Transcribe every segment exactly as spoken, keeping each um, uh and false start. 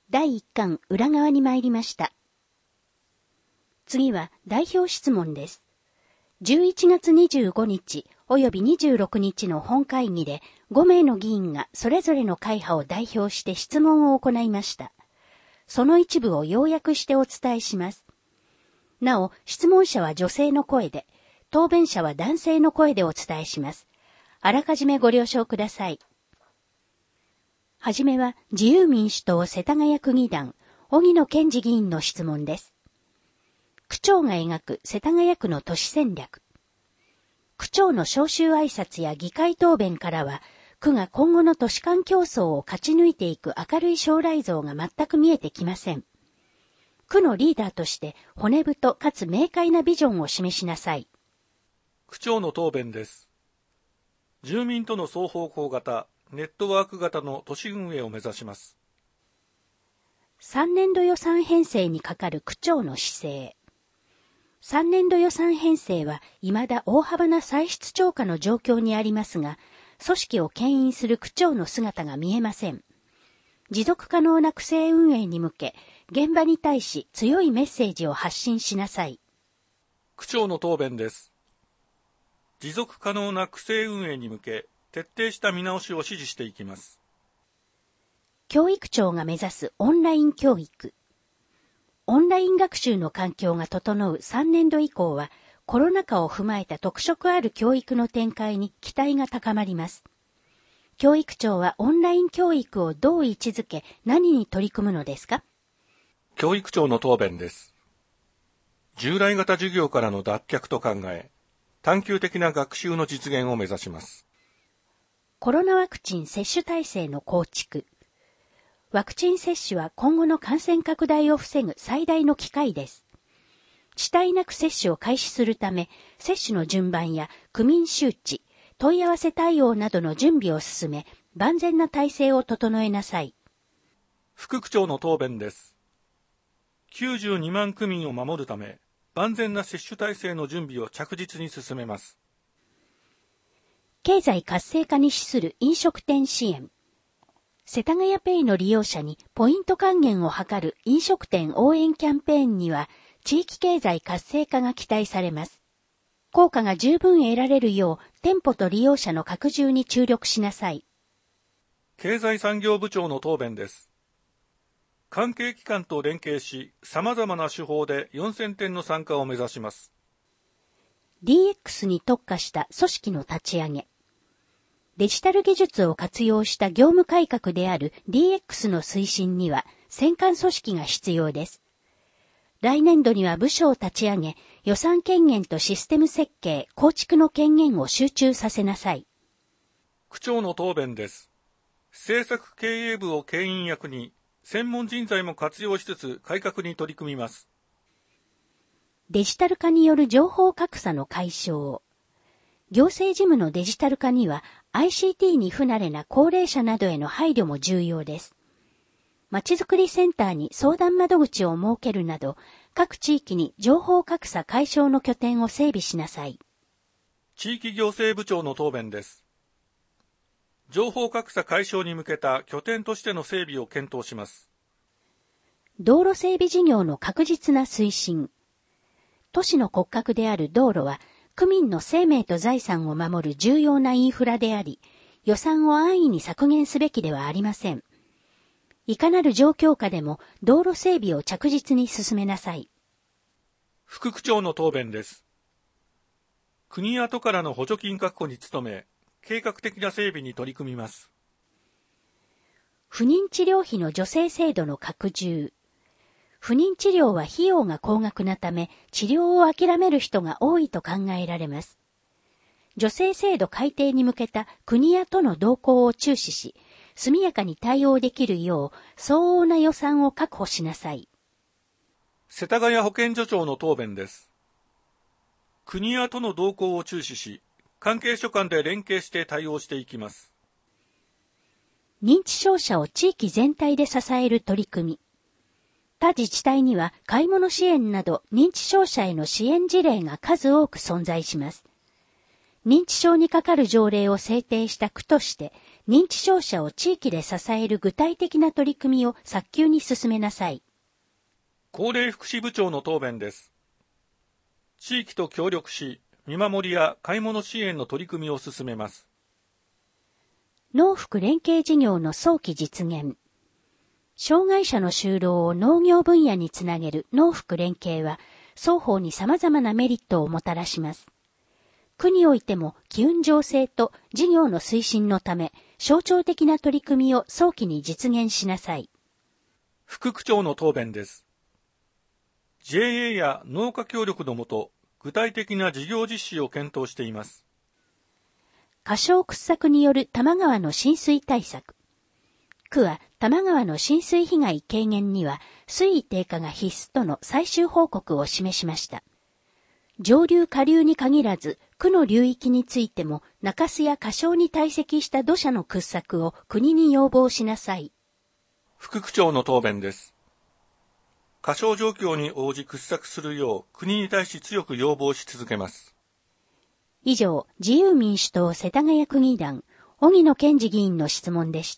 だいいっかん裏側に参りました。次は代表質問です。じゅういちがつにじゅうごにち及びにじゅうろくにちの本会議でごめいの議員がそれぞれの会派を代表して質問を行いました。その一部を要約してお伝えします。なお、質問者は女性の声で、答弁者は男性の声でお伝えします。あらかじめご了承ください。はじめは自由民主党世田谷区議団、荻野健二議員の質問です。区長が描く世田谷区の都市戦略。区長の招集挨拶や議会答弁からは、区が今後の都市間競争を勝ち抜いていく明るい将来像が全く見えてきません。区のリーダーとして骨太かつ明快なビジョンを示しなさい。 区長の答弁です。住民との双方向型、ネットワーク型の都市運営を目指します。 さんねんど予算編成にかかる区長の姿勢。さんねんど予算編成は未だ大幅な歳出超過の状況にありますが、組織を牽引する区長の姿が見えません。持続可能な区政運営に向け、現場に対し強いメッセージを発信しなさい。 区長の答弁です。持続可能な区政運営に向け、徹底した見直しを指示していきます。 教育庁が目指すオンライン教育。オンライン学習の環境が整うさんねんど以降は、コロナ禍を踏まえた特色ある教育の展開に期待が高まります。教育庁はオンライン教育をどう位置づけ、何に取り組むのですか？ 教育庁の答弁です。従来型授業からの脱却と考え、探究的な学習の実現を目指します。 コロナワクチン接種体制の構築。ワクチン接種は今後の感染拡大を防ぐ最大の機会です。遅滞なく接種を開始するため、接種の順番や区民周知、問い合わせ対応などの準備を進め、万全な体制を整えなさい。 副区長の答弁です。きゅうじゅうにまん区民を守るため、万全な接種体制の準備を着実に進めます。 経済活性化に資する飲食店支援。世田谷ペイの利用者にポイント還元を図る飲食店応援キャンペーンには、地域経済活性化が期待されます。効果が十分得られるよう、店舗と利用者の拡充に注力しなさい。 経済産業部長の答弁です。関係機関と連携し、様々な手法でよんせんてんの参加を目指します。 ディーエックス に特化した組織の立ち上げ。デジタル技術を活用した業務改革である ディーエックス の推進には戦艦組織が必要です。来年度には部署を立ち上げ、予算権限とシステム設計、構築の権限を集中させなさい。 区長の答弁です。政策経営部を牽引役に、専門人材も活用しつつ改革に取り組みます。 デジタル化による情報格差の解消。行政事務のデジタル化には アイシーティー に不慣れな高齢者などへの配慮も重要です。まちづくりセンターに相談窓口を設けるなど、各地域に情報格差解消の拠点を整備しなさい。 地域行政部長の答弁です。情報格差解消に向けた拠点としての整備を検討します。 道路整備事業の確実な推進。都市の骨格である道路は、区民の生命と財産を守る重要なインフラであり、予算を安易に削減すべきではありません。いかなる状況下でも道路整備を着実に進めなさい。 副区長の答弁です。国や都からの補助金確保に努め、計画的な整備に取り組みます。 不妊治療費の助成制度の拡充。不妊治療は費用が高額なため、治療を諦める人が多いと考えられます。助成制度改定に向けた国や都の動向を注視し、速やかに対応できるよう相応な予算を確保しなさい。 世田谷保健所長の答弁です。国や都の動向を注視し、関係所間で連携して対応していきます。 認知症者を地域全体で支える取り組み。他自治体には買い物支援など認知症者への支援事例が数多く存在します。認知症にかかる条例を制定した区として、 認知症者を地域で支える具体的な取り組みを早急に進めなさい。 高齢福祉部長の答弁です。地域と協力し、見守りや買い物支援の取り組みを進めます。 農福連携事業の早期実現。障害者の就労を農業分野につなげる農福連携は、双方に様々なメリットをもたらします。区においても機運醸成と事業の推進のため、象徴的な取り組みを早期に実現しなさい。 副区長の答弁です。ジェーエー や農家協力のもと、具体的な事業実施を検討しています。 過小掘削による多摩川の浸水対策。区は多摩川の浸水被害軽減には水位低下が必須との最終報告を示しました。上流下流に限らず、区の流域についても中州や過小に堆積した土砂の掘削を国に要望しなさい。 副区長の答弁です。過小状況に応じ掘削するよう国に対し強く要望し続けます。 以上、自由民主党世田谷区議団、荻野健二議員の質問でした。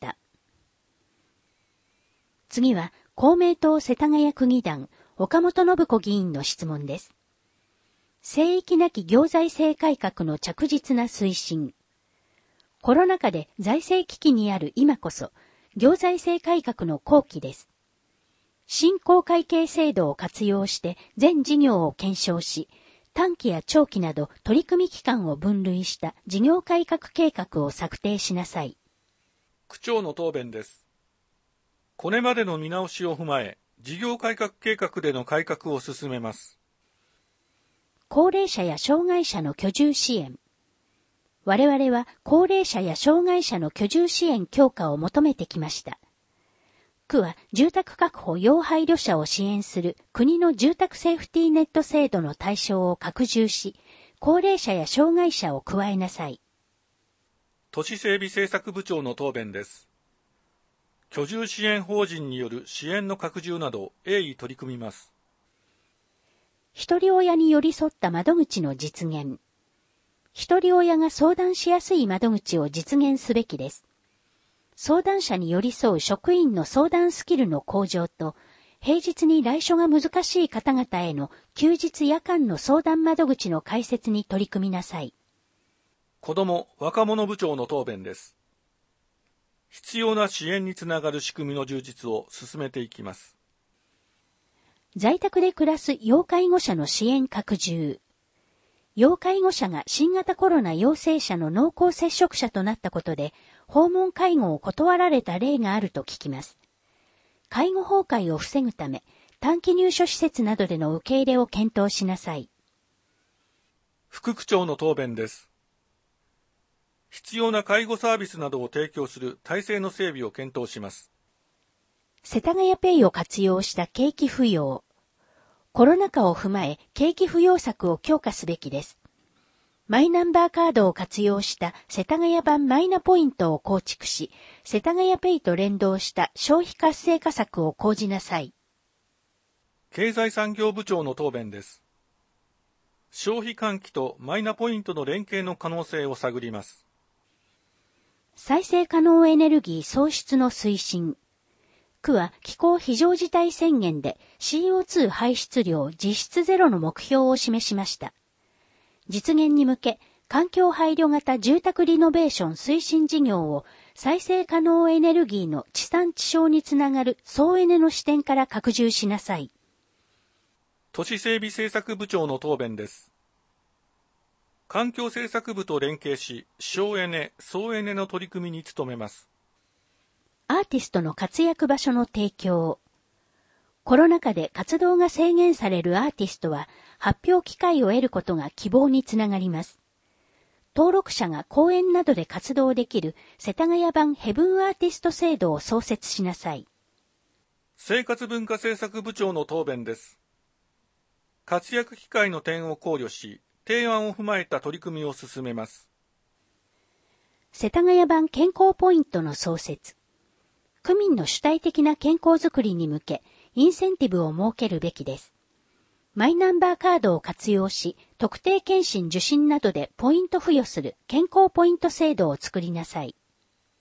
次は、公明党世田谷区議団、岡本信子議員の質問です。聖域なき行財政改革の着実な推進。コロナ禍で財政危機にある今こそ、行財政改革の好機です。新公会計制度を活用して全事業を検証し、短期や長期など取り組み期間を分類した事業改革計画を策定しなさい。 区長の答弁です。これまでの見直しを踏まえ、事業改革計画での改革を進めます。 高齢者や障害者の居住支援。我々は高齢者や障害者の居住支援強化を求めてきました。区は住宅確保要配慮者を支援する国の住宅セーフティーネット制度の対象を拡充し、高齢者や障害者を加えなさい。 都市整備政策部長の答弁です。居住支援法人による支援の拡充など鋭意取り組みます。 ひとり親に寄り添った窓口の実現。ひとり親が相談しやすい窓口を実現すべきです。相談者に寄り添う職員の相談スキルの向上と、平日に来所が難しい方々への休日夜間の相談窓口の開設に取り組みなさい。 子ども・若者部長の答弁です。必要な支援につながる仕組みの充実を進めていきます。 在宅で暮らす要介護者の支援拡充。要介護者が新型コロナ陽性者の濃厚接触者となったことで、訪問介護を断られた例があると聞きます。介護崩壊を防ぐため、短期入所施設などでの受け入れを検討しなさい。 副区長の答弁です。必要な介護サービスなどを提供する体制の整備を検討します。 世田谷ペイを活用した景気扶養。コロナ禍を踏まえ、景気扶養策を強化すべきです。マイナンバーカードを活用した世田谷版マイナポイントを構築し、世田谷ペイと連動した消費活性化策を講じなさい。 経済産業部長の答弁です。消費喚起とマイナポイントの連携の可能性を探ります。 再生可能エネルギー創出の推進。区は気候非常事態宣言で シーオーツー 排出量実質ゼロの目標を示しました。実現に向け、環境配慮型住宅リノベーション推進事業を再生可能エネルギーの地産地消につながる総エネの視点から拡充しなさい。 都市整備政策部長の答弁です。環境政策部と連携し、省エネ、総エネの取り組みに努めます。 アーティストの活躍場所の提供。コロナ禍で活動が制限されるアーティストは発表機会を得ることが希望につながります。登録者が公演などで活動できる世田谷版ヘブンアーティスト制度を創設しなさい。 生活文化政策部長の答弁です。活躍機会の点を考慮し、提案を踏まえた取り組みを進めます。 世田谷版健康ポイントの創設。区民の主体的な健康づくりに向け、インセンティブを設けるべきです。マイナンバーカードを活用し、特定健診受診などでポイント付与する健康ポイント制度を作りなさい。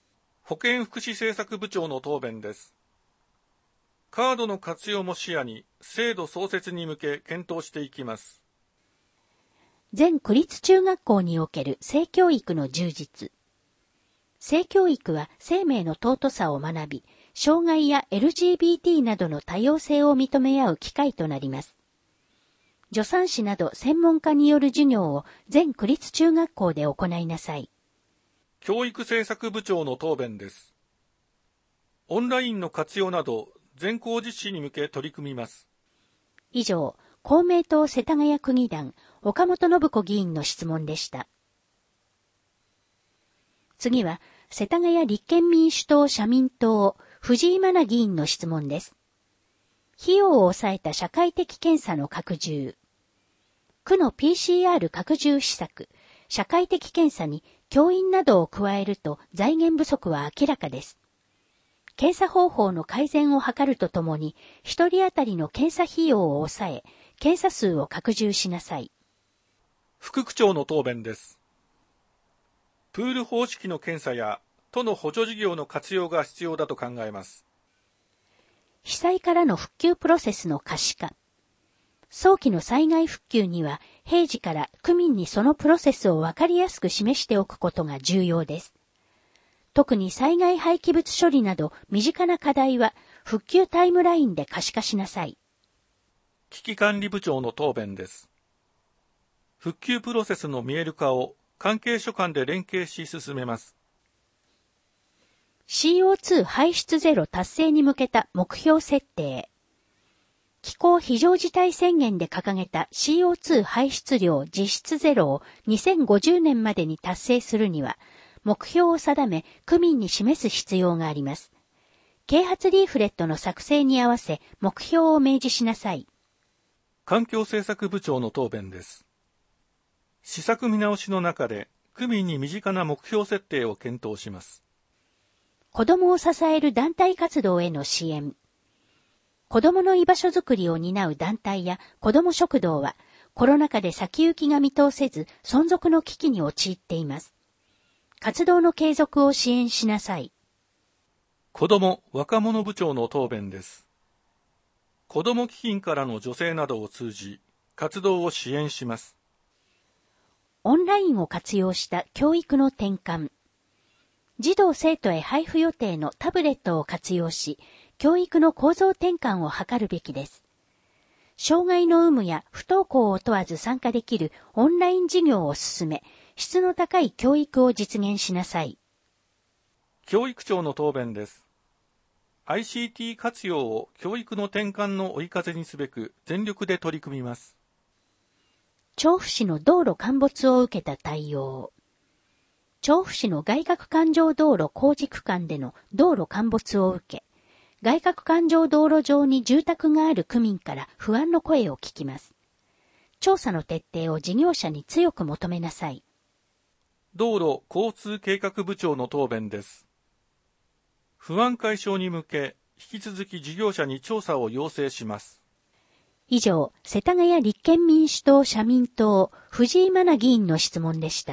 保健福祉政策部長の答弁です。カードの活用も視野に制度創設に向け検討していきます。 全区立中学校における性教育の充実。性教育は生命の尊さを学び、障害や エルジービーティー などの多様性を認め合う機会となります。助産師など専門家による授業を全区立中学校で行いなさい。 教育政策部長の答弁です。オンラインの活用など全校実施に向け取り組みます。 以上、公明党世田谷区議団岡本信子議員の質問でした。次は、世田谷立憲民主党社民党藤井真奈議員の質問です。費用を抑えた社会的検査の拡充。区の ピーシーアール 拡充施策、社会的検査に教員などを加えると財源不足は明らかです。検査方法の改善を図るとともに、一人当たりの検査費用を抑え、検査数を拡充しなさい。 副区長の答弁です。プール方式の検査や都の補助事業の活用が必要だと考えます。 被災からの復旧プロセスの可視化。早期の災害復旧には、平時から区民にそのプロセスをわかりやすく示しておくことが重要です。特に災害廃棄物処理など身近な課題は復旧タイムラインで可視化しなさい。 危機管理部長の答弁です。復旧プロセスの見える化を関係所間で連携し進めます。 シーオーツー 排出ゼロ達成に向けた目標設定。気候非常事態宣言で掲げた シーオーツー 排出量実質ゼロをにせんごじゅうねんまでに達成するには、目標を定め区民に示す必要があります。啓発リーフレットの作成に合わせ目標を明示しなさい。 環境政策部長の答弁です。施策見直しの中で区民に身近な目標設定を検討します。 子どもを支える団体活動への支援。子どもの居場所づくりを担う団体や子ども食堂はコロナ禍で先行きが見通せず存続の危機に陥っています。活動の継続を支援しなさい。 子ども・若者部長の答弁です。子ども基金からの助成などを通じ活動を支援します。 オンラインを活用した教育の転換。児童生徒へ配布予定のタブレットを活用し、教育の構造転換を図るべきです。障害の有無や不登校を問わず参加できるオンライン授業を進め、質の高い教育を実現しなさい。 教育長の答弁です。アイシーティー 活用を教育の転換の追い風にすべく全力で取り組みます。 調布市の道路陥没を受けた対応。調布市の外郭環状道路工事区間での道路陥没を受け、外郭環状道路上に住宅がある区民から不安の声を聞きます。調査の徹底を事業者に強く求めなさい。 道路交通計画部長の答弁です。不安解消に向け、引き続き事業者に調査を要請します。 以上、世田谷立憲民主党社民党藤井真奈議員の質問でした。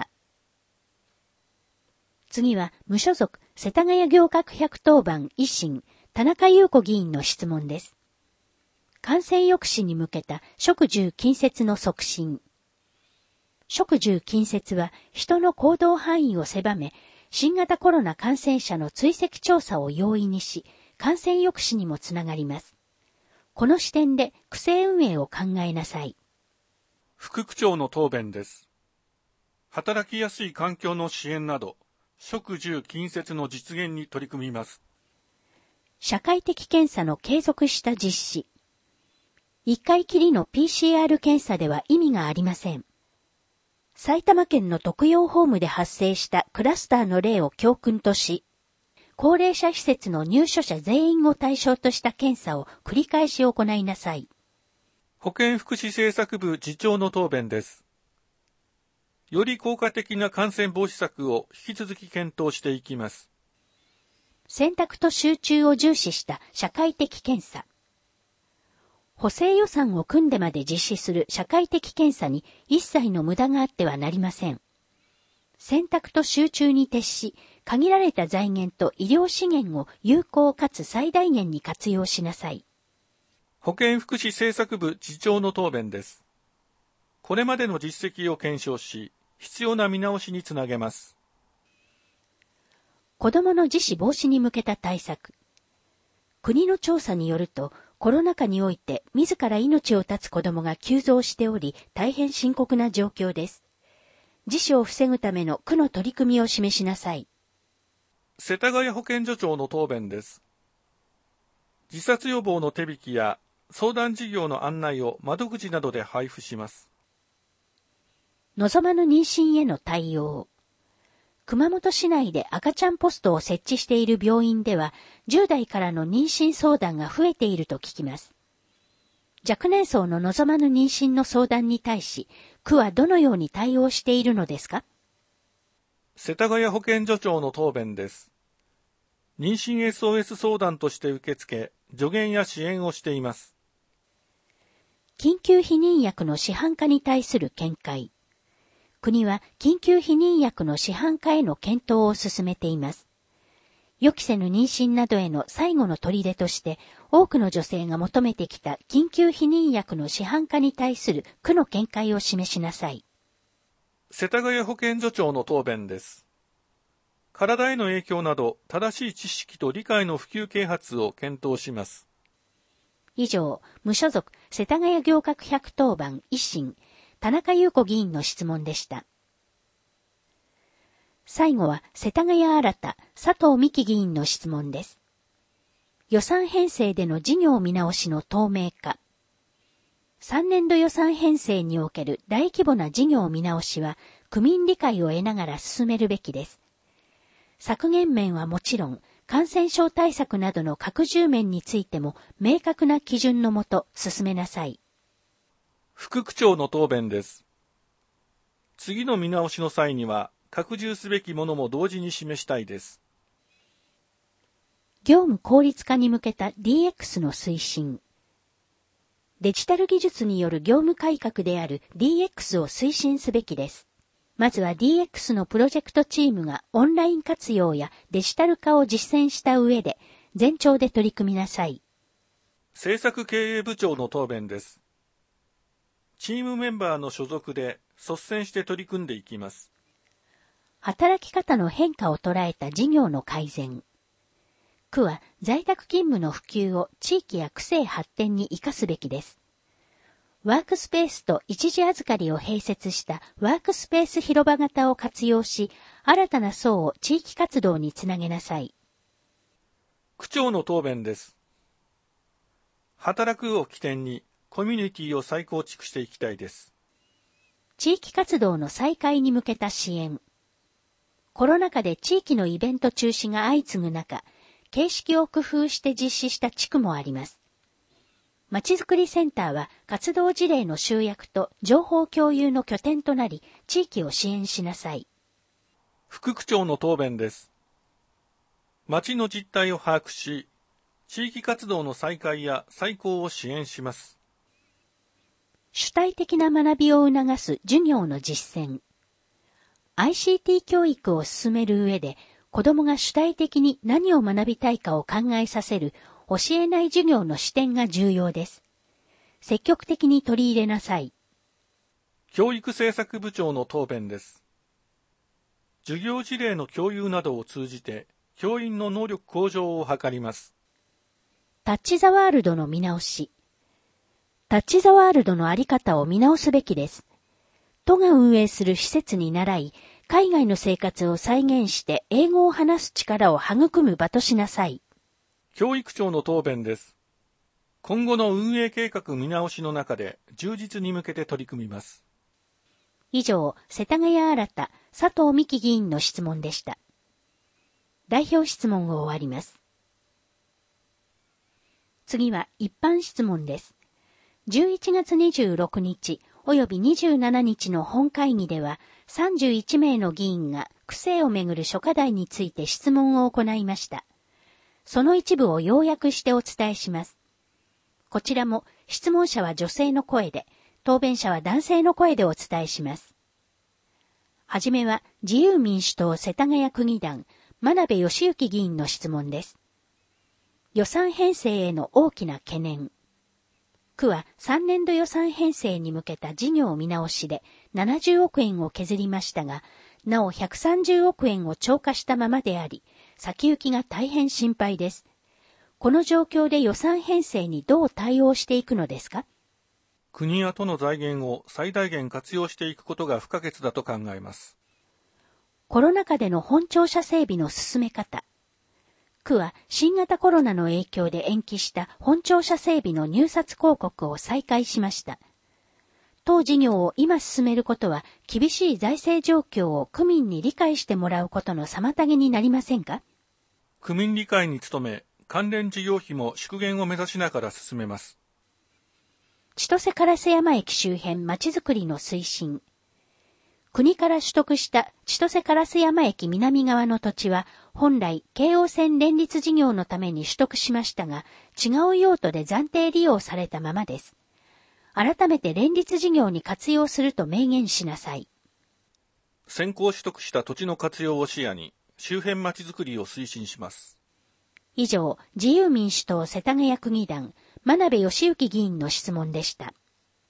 次は、無所属世田谷行革百当番維新田中優子議員の質問です。感染抑止に向けた食住近接の促進。食住近接は人の行動範囲を狭め、新型コロナ感染者の追跡調査を容易にし、感染抑止にもつながります。この視点で区政運営を考えなさい。 副区長の答弁です。働きやすい環境の支援など、食住近接の実現に取り組みます。 社会的検査の継続した実施。一回きりの ピーシーアール 検査では意味がありません。埼玉県の特養ホームで発生したクラスターの例を教訓とし、高齢者施設の入所者全員を対象とした検査を繰り返し行いなさい。 保健福祉政策部次長の答弁です。より効果的な感染防止策を引き続き検討していきます。 選択と集中を重視した社会的検査。補正予算を組んでまで実施する社会的検査に一切の無駄があってはなりません。選択と集中に徹し、 限られた財源と医療資源を有効かつ最大限に活用しなさい。 保健福祉政策部次長の答弁です。これまでの実績を検証し、必要な見直しにつなげます。 子どもの自死防止に向けた対策。国の調査によると、コロナ禍において自ら命を絶つ子どもが急増しており、大変深刻な状況です。自死を防ぐための区の取り組みを示しなさい。 世田谷保健所長の答弁です。自殺予防の手引きや相談事業の案内を窓口などで配布します。 望まぬ妊娠への対応。熊本市内で赤ちゃんポストを設置している病院では、じゅう代からの妊娠相談が増えていると聞きます。若年層の望まぬ妊娠の相談に対し、区はどのように対応しているのですか？ 世田谷保健所長の答弁です。妊娠 エスオーエス 相談として受け付け、助言や支援をしています。 緊急避妊薬の市販化に対する見解。国は緊急避妊薬の市販化への検討を進めています。予期せぬ妊娠などへの最後の砦として、多くの女性が求めてきた緊急避妊薬の市販化に対する区の見解を示しなさい。 世田谷保健所長の答弁です。体への影響など、正しい知識と理解の普及啓発を検討します。 以上、無所属世田谷行革百当番維新、田中優子議員の質問でした。最後は世田谷新佐藤美希議員の質問です。予算編成での事業見直しの透明化。さんねんど予算編成における大規模な事業見直しは、区民理解を得ながら進めるべきです。削減面はもちろん、感染症対策などの拡充面についても明確な基準のもと進めなさい。 副区長の答弁です。次の見直しの際には、拡充すべきものも同時に示したいです。 業務効率化に向けた ディーエックス の推進。デジタル技術による業務改革である ディーエックス を推進すべきです。まずは ディーエックス のプロジェクトチームがオンライン活用やデジタル化を実践した上で、全庁で取り組みなさい。 政策経営部長の答弁です。チームメンバーの所属で率先して取り組んでいきます。 働き方の変化を捉えた事業の改善。区は在宅勤務の普及を地域や区政発展に生かすべきです。ワークスペースと一時預かりを併設したワークスペース広場型を活用し、新たな層を地域活動につなげなさい。 区長の答弁です。働くを起点にコミュニティを再構築していきたいです。 地域活動の再開に向けた支援。コロナ禍で地域のイベント中止が相次ぐ中、形式を工夫して実施した地区もあります。まちづくりセンターは活動事例の集約と情報共有の拠点となり、地域を支援しなさい。 副区長の答弁です。町の実態を把握し、地域活動の再開や再興を支援します。 主体的な学びを促す授業の実践。アイシーティー 教育を進める上で、子どもが主体的に何を学びたいかを考えさせる教えない授業の視点が重要です。積極的に取り入れなさい。 教育政策部長の答弁です。授業事例の共有などを通じて、教員の能力向上を図ります。 タッチザワールドの見直し。タッチザワールドのあり方を見直すべきです。都が運営する施設に倣い、海外の生活を再現して英語を話す力を育む場としなさい。 教育長の答弁です。今後の運営計画見直しの中で充実に向けて取り組みます。 以上、世田谷新佐佐藤美希議員の質問でした。代表質問を終わります。次は一般質問です。じゅういちがつにじゅうろくにち及びにじゅうしちにちの本会議では、さんじゅういちめいの議員が区政をめぐる諸課題について質問を行いました。その一部を要約してお伝えします。こちらも質問者は女性の声で、答弁者は男性の声でお伝えします。はじめは自由民主党世田谷区議団真鍋義行議員の質問です。予算編成への大きな懸念。区はさんねんど予算編成に向けた事業見直しでななじゅうおくえんを削りましたが、なおひゃくさんじゅうおくえんを超過したままであり、先行きが大変心配です。この状況で予算編成にどう対応していくのですか？ 国や都の財源を最大限活用していくことが不可欠だと考えます。 コロナ禍での本庁舎整備の進め方。区は新型コロナの影響で延期した本庁舎整備の入札広告を再開しました。当事業を今進めることは厳しい財政状況を区民に理解してもらうことの妨げになりませんか？ 区民理解に努め、関連事業費も縮減を目指しながら進めます。 千歳烏山駅周辺まちづくりの推進。国から取得した千歳烏山駅南側の土地は本来京王線連立事業のために取得しましたが、違う用途で暫定利用されたままです。改めて連立事業に活用すると明言しなさい。 先行取得した土地の活用を視野に周辺まちづくりを推進します。 以上、自由民主党世田谷区議団、真鍋義行議員の質問でした。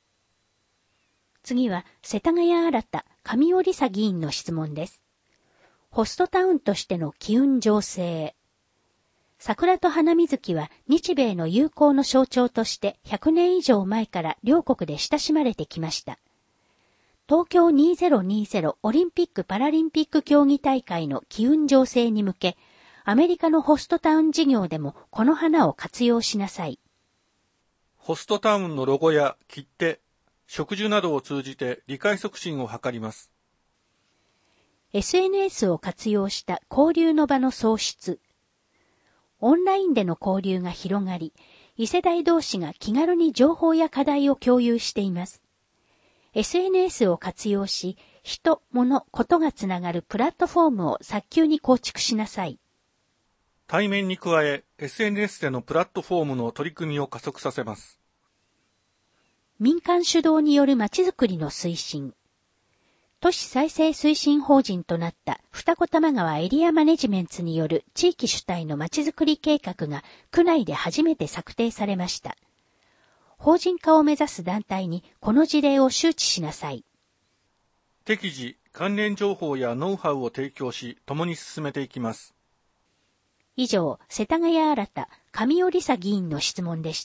次は、世田谷新田、上尾里沙議員の質問です。ホストタウンとしての機運醸成。桜と花水木は日米の友好の象徴としてひゃくねん以上前から両国で親しまれてきました。東京にせんにじゅうオリンピック・パラリンピック競技大会の機運醸成に向け、アメリカのホストタウン事業でもこの花を活用しなさい。 ホストタウンのロゴや切手、植樹などを通じて理解促進を図ります。 エスエヌエス を活用した交流の場の創出。オンラインでの交流が広がり、異世代同士が気軽に情報や課題を共有しています。エスエヌエス を活用し、人、物、ことがつながるプラットフォームを早急に構築しなさい。 対面に加え、エスエヌエス でのプラットフォームの取り組みを加速させます。 民間主導によるまちづくりの推進。都市再生推進法人となった二子玉川エリアマネジメンツによる地域主体のまちづくり計画が区内で初めて策定されました。法人化を目指す団体にこの事例を周知しなさい。 適時、関連情報やノウハウを提供し、共に進めていきます。 以上、世田谷新田、上尾里沙議員の質問でした。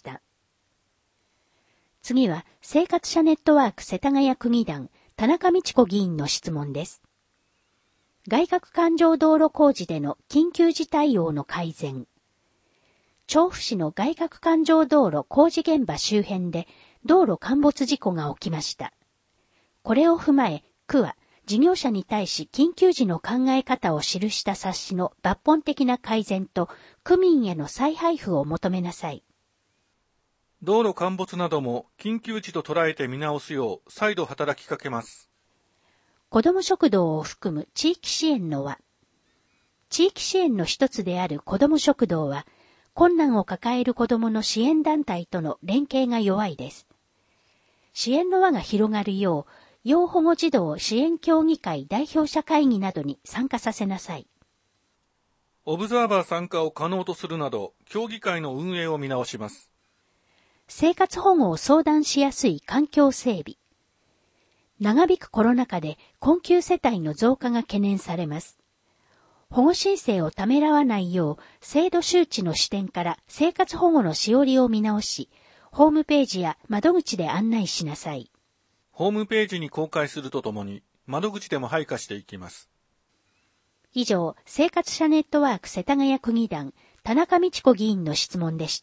次は、生活者ネットワーク世田谷区議団、田中道子議員の質問です。外郭環状道路工事での緊急時対応の改善。調布市の外郭環状道路工事現場周辺で道路陥没事故が起きました。これを踏まえ、区は事業者に対し緊急時の考え方を記した冊子の抜本的な改善と区民への再配布を求めなさい。 道路陥没なども緊急時と捉えて見直すよう再度働きかけます。 子ども食堂を含む地域支援の輪。地域支援の一つである子ども食堂は、困難を抱える子どもの支援団体との連携が弱いです。支援の輪が広がるよう、要保護児童支援協議会代表者会議などに参加させなさい。 オブザーバー参加を可能とするなど、協議会の運営を見直します。 生活保護を相談しやすい環境整備。長引くコロナ禍で困窮世帯の増加が懸念されます。保護申請をためらわないよう、制度周知の視点から生活保護のしおりを見直し、ホームページや窓口で案内しなさい。 ホームページに公開するとともに、窓口でも配下していきます。 以上、生活者ネットワーク世田谷区議団、田中道子議員の質問でした。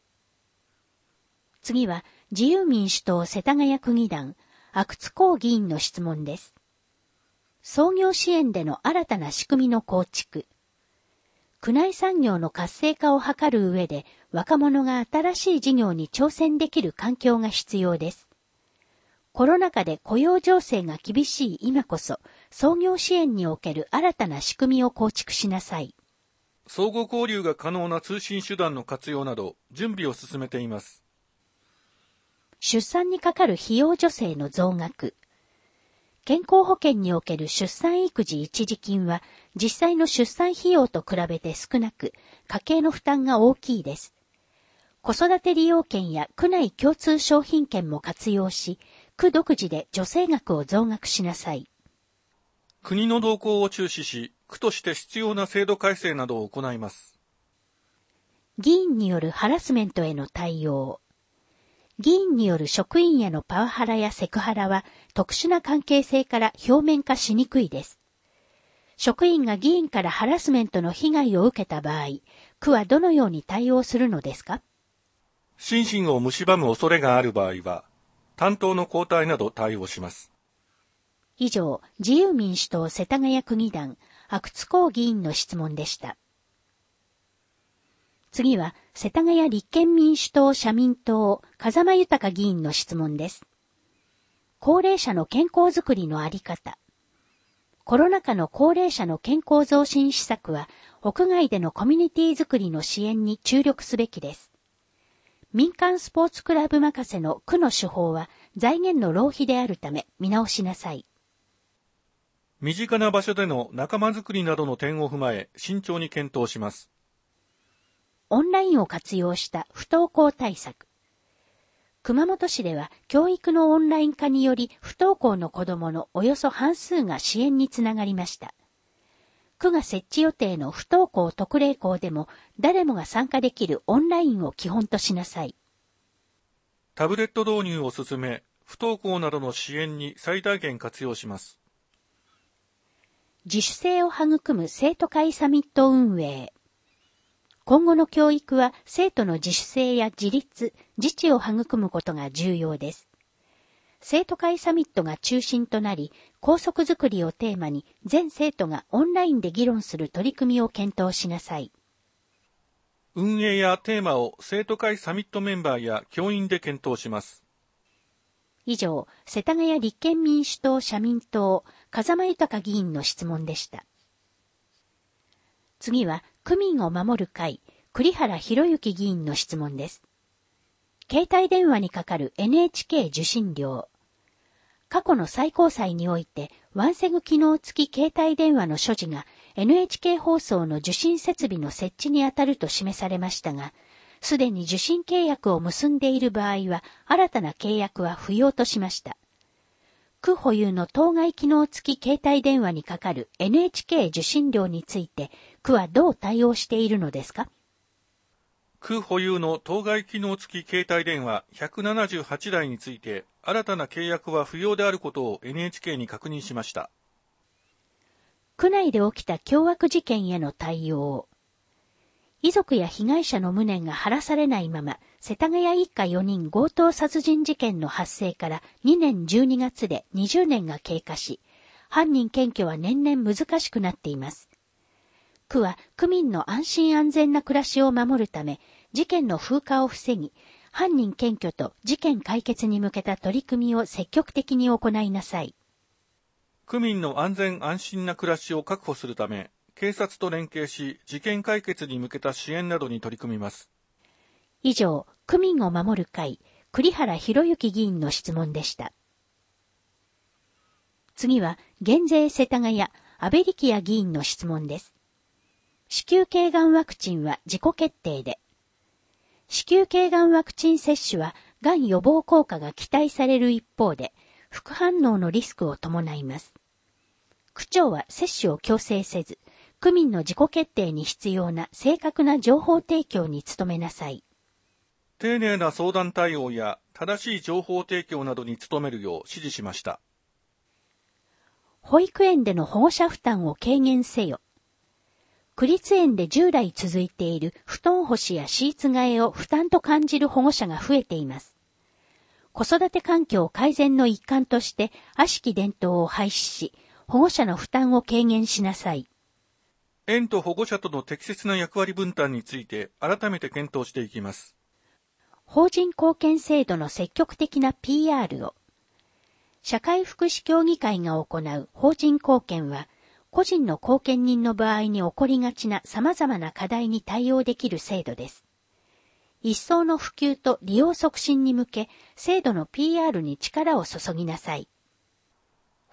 次は、自由民主党世田谷区議団、阿久津幸議員の質問です。創業支援での新たな仕組みの構築。区内産業の活性化を図る上で、若者が新しい事業に挑戦できる環境が必要です。コロナ禍で雇用情勢が厳しい今こそ、創業支援における新たな仕組みを構築しなさい。 相互交流が可能な通信手段の活用など、準備を進めています。 出産にかかる費用助成の増額。 健康保険における出産育児一時金は実際の出産費用と比べて少なく、家計の負担が大きいです。子育て利用券や区内共通商品券も活用し、区独自で助成額を増額しなさい。 国の動向を注視し、区として必要な制度改正などを行います。 議員によるハラスメントへの対応。議員による職員へのパワハラやセクハラは特殊な関係性から表面化しにくいです。職員が議員からハラスメントの被害を受けた場合、区はどのように対応するのですか？ 心身を蝕む恐れがある場合は、担当の交代など対応します。 以上、自由民主党世田谷区議団、阿久津浩議員の質問でした。次は、世田谷立憲民主党社民党、風間豊議員の質問です。高齢者の健康づくりのあり方。コロナ禍の高齢者の健康増進施策は、屋外でのコミュニティづくりの支援に注力すべきです。民間スポーツクラブ任せの区の手法は財源の浪費であるため見直しなさい。 身近な場所での仲間づくりなどの点を踏まえ慎重に検討します。 オンラインを活用した不登校対策。熊本市では教育のオンライン化により不登校の子どものおよそ半数が支援につながりました。区が設置予定の不登校特例校でも誰もが参加できるオンラインを基本としなさい。 タブレット導入を進め、不登校などの支援に最大限活用します。 自主性を育む生徒会サミット運営。今後の教育は生徒の自主性や自立、自治を育むことが重要です。生徒会サミットが中心となり、校則づくりをテーマに全生徒がオンラインで議論する取り組みを検討しなさい。 運営やテーマを生徒会サミットメンバーや教員で検討します。 以上、世田谷立憲民主党社民党、風間豊議員の質問でした。次は、区民を守る会、栗原博之議員の質問です。携帯電話にかかる エヌエイチケー 受信料。過去の最高裁において、ワンセグ機能付き携帯電話の所持が エヌエイチケー 放送の受信設備の設置にあたると示されましたが、すでに受信契約を結んでいる場合は、新たな契約は不要としました。区保有の当該機能付き携帯電話にかかる エヌエイチケー 受信料について、区はどう対応しているのですか？ 区保有の当該機能付き携帯電話ひゃくななじゅうはちだいについて、新たな契約は不要であることを エヌエイチケー に確認しました。 区内で起きた凶悪事件への対応。遺族や被害者の無念が晴らされないまま、世田谷一家よにん強盗殺人事件の発生からにねんじゅうにがつでにじゅうねんが経過し、犯人検挙は年々難しくなっています。区は区民の安心安全な暮らしを守るため、事件の風化を防ぎ、犯人検挙と事件解決に向けた取り組みを積極的に行いなさい。 区民の安全安心な暮らしを確保するため、警察と連携し、事件解決に向けた支援などに取り組みます。 以上、区民を守る会、栗原博之議員の質問でした。次は、減税世田谷、安倍力也議員の質問です。子宮頸がんワクチンは自己決定で。子宮頸がんワクチン接種は、がん予防効果が期待される一方で、副反応のリスクを伴います。区長は接種を強制せず、区民の自己決定に必要な正確な情報提供に努めなさい。 丁寧な相談対応や正しい情報提供などに努めるよう指示しました。 保育園での保護者負担を軽減せよ。区立園で従来続いている布団干しやシーツ替えを負担と感じる保護者が増えています。子育て環境改善の一環として悪しき伝統を廃止し、保護者の負担を軽減しなさい。 園と保護者との適切な役割分担について改めて検討していきます。 法人貢献制度の積極的な ピーアール を。社会福祉協議会が行う法人貢献は、個人の後見人の場合に起こりがちな様々な課題に対応できる制度です。一層の普及と利用促進に向け、制度の ピーアール に力を注ぎなさい。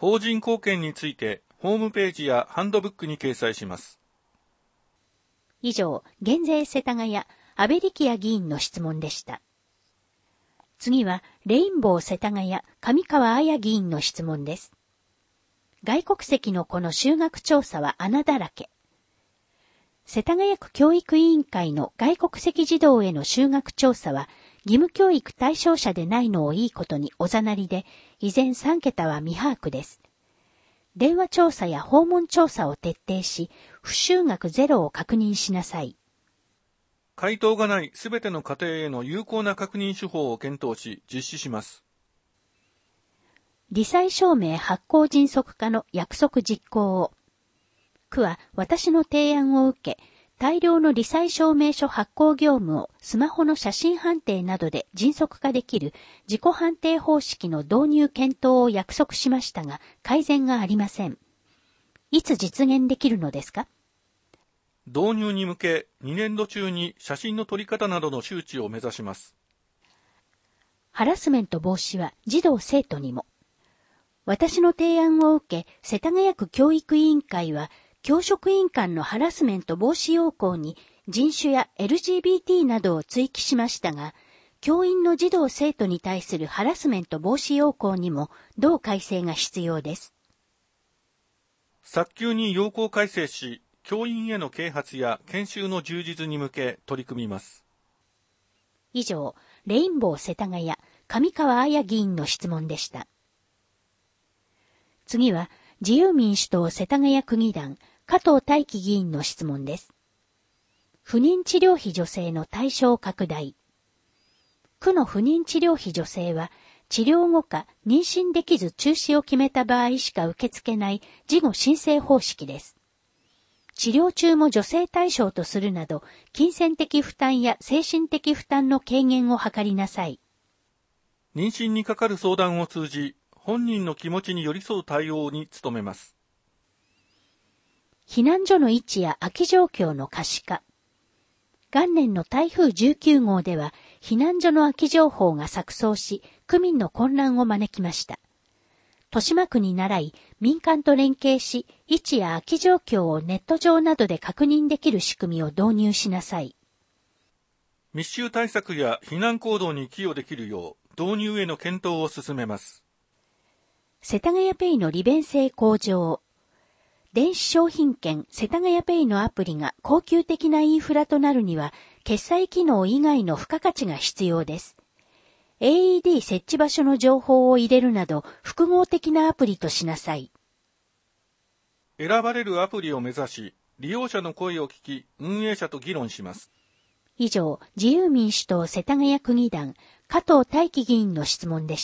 法人貢献についてホームページやハンドブックに掲載します。 以上、減税世田谷、安倍力也議員の質問でした。次は、レインボー世田谷、上川彩議員の質問です。外国籍の子の就学調査は穴だらけ。世田谷区教育委員会の外国籍児童への就学調査は、義務教育対象者でないのをいいことにおざなりで、依然さん桁は未把握です。電話調査や訪問調査を徹底し、不就学ゼロを確認しなさい。 回答がないすべての家庭への有効な確認手法を検討し、実施します。 罹災証明発行迅速化の約束実行を。区は私の提案を受け、大量の罹災証明書発行業務をスマホの写真判定などで迅速化できる自己判定方式の導入検討を約束しましたが、改善がありません。いつ実現できるのですか？ 導入に向け、にねんど中に写真の撮り方などの周知を目指します。 ハラスメント防止は児童生徒にも。私の提案を受け、世田谷区教育委員会は、教職員間のハラスメント防止要項に人種や エルジービーティー などを追記しましたが、教員の児童生徒に対するハラスメント防止要項にも同改正が必要です。 早急に要項改正し、教員への啓発や研修の充実に向け取り組みます。 以上、レインボー世田谷、上川彩議員の質問でした。次は、自由民主党世田谷区議団、加藤大輝議員の質問です。不妊治療費助成の対象拡大。区の不妊治療費助成は、治療後か妊娠できず中止を決めた場合しか受け付けない事後申請方式です。治療中も助成対象とするなど、金銭的負担や精神的負担の軽減を図りなさい。 妊娠にかかる相談を通じ、本人の気持ちに寄り添う対応に努めます。 避難所の位置や空き状況の可視化。元年の台風じゅうきゅう号では、避難所の空き情報が錯綜し、区民の混乱を招きました。豊島区に倣い、民間と連携し、位置や空き状況をネット上などで確認できる仕組みを導入しなさい。 密集対策や避難行動に寄与できるよう、導入への検討を進めます。 世田谷ペイの利便性向上。電子商品券世田谷ペイのアプリが恒久的なインフラとなるには、決済機能以外の付加価値が必要です。エーイーディー 設置場所の情報を入れるなど、複合的なアプリとしなさい。 選ばれるアプリを目指し、利用者の声を聞き、運営者と議論します。 以上、自由民主党世田谷区議団、加藤大輝議員の質問でした。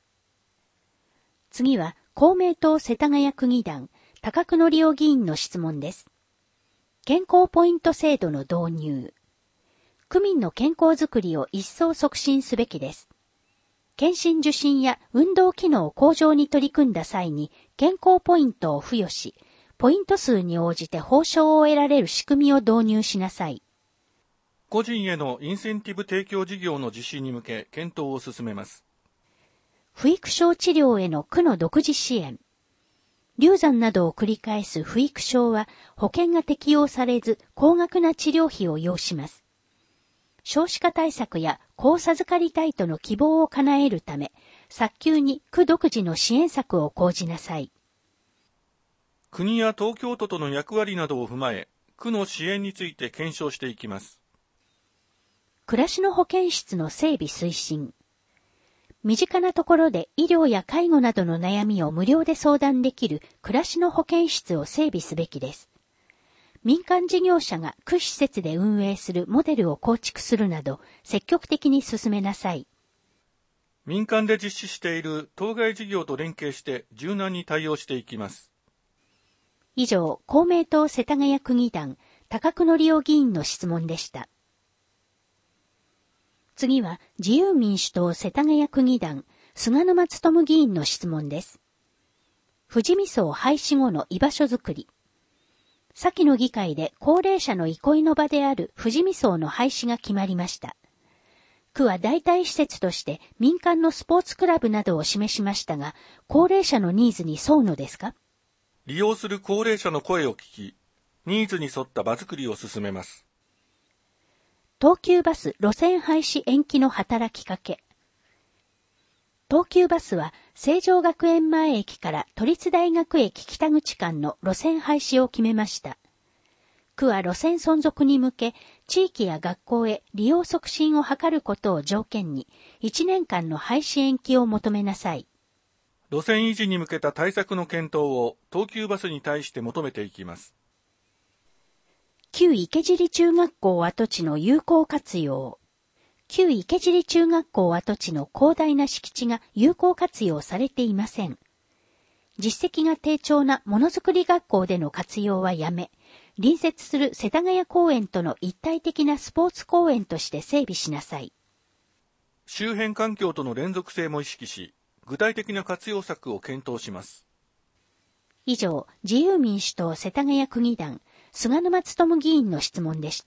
次は、公明党世田谷区議団、高久典夫議員の質問です。健康ポイント制度の導入。区民の健康づくりを一層促進すべきです。検診受診や運動機能向上に取り組んだ際に健康ポイントを付与し、ポイント数に応じて報奨を得られる仕組みを導入しなさい。 個人へのインセンティブ提供事業の実施に向け検討を進めます。 不育症治療への区の独自支援。流産などを繰り返す不育症は保険が適用されず高額な治療費を要します。少子化対策や子授かりたいとの希望を叶えるため、早急に区独自の支援策を講じなさい。 国や東京都との役割などを踏まえ、区の支援について検証していきます。 暮らしの保健室の整備推進。身近なところで医療や介護などの悩みを無料で相談できる暮らしの保健室を整備すべきです。民間事業者が区施設で運営するモデルを構築するなど積極的に進めなさい。 民間で実施している当該事業と連携して柔軟に対応していきます。 以上、公明党世田谷区議団、高久典夫議員の質問でした。次は自由民主党世田谷区議団、菅沼勉議員の質問です。富士見荘廃止後の居場所づくり。先の議会で高齢者の憩いの場である富士見荘の廃止が決まりました。 区は代替施設として民間のスポーツクラブなどを示しましたが、高齢者のニーズに沿うのですか？ 利用する高齢者の声を聞き、ニーズに沿った場作りを進めます。 東急バス路線廃止延期の働きかけ。東急バスは成城学園前駅から都立大学駅北口間の路線廃止を決めました。区は路線存続に向け、地域や学校へ利用促進を図ることを条件に、いちねんかんの廃止延期を求めなさい。 路線維持に向けた対策の検討を東急バスに対して求めていきます。 旧池尻中学校跡地の有効活用。旧池尻中学校跡地の広大な敷地が有効活用されていません。実績が低調なものづくり学校での活用はやめ、隣接する世田谷公園との一体的なスポーツ公園として整備しなさい。 周辺環境との連続性も意識し、具体的な活用策を検討します。 以上、自由民主党世田谷区議団、菅沼勉議員の質問でした。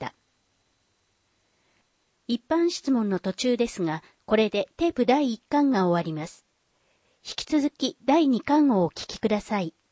一般質問の途中ですが、これでテープだいいっかんが終わります。引き続きだいにかんをお聞きください。